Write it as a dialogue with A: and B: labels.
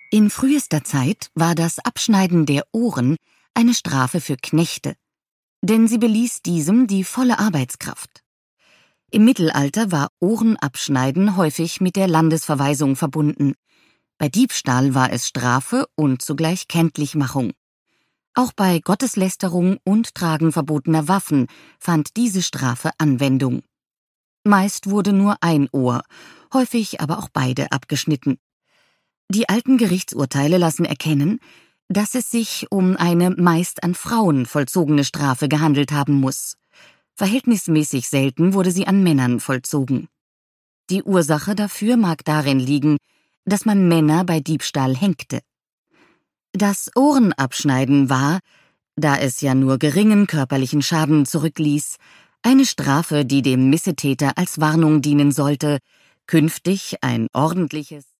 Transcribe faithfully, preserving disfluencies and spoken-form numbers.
A: In frühester Zeit war das Abschneiden der Ohren eine Strafe für Knechte, denn sie beließ diesem die volle Arbeitskraft. Im Mittelalter war Ohrenabschneiden häufig mit der Landesverweisung verbunden. Bei Diebstahl war es Strafe und zugleich Kenntlichmachung. Auch bei Gotteslästerung und Tragen verbotener Waffen fand diese Strafe Anwendung. Meist wurde nur ein Ohr, häufig aber auch beide abgeschnitten. Die alten Gerichtsurteile lassen erkennen, dass es sich um eine meist an Frauen vollzogene Strafe gehandelt haben muss. Verhältnismäßig selten wurde sie an Männern vollzogen. Die Ursache dafür mag darin liegen, dass man Männer bei Diebstahl hängte. Das Ohrenabschneiden war, da es ja nur geringen körperlichen Schaden zurückließ, eine Strafe, die dem Missetäter als Warnung dienen sollte, künftig ein ordentliches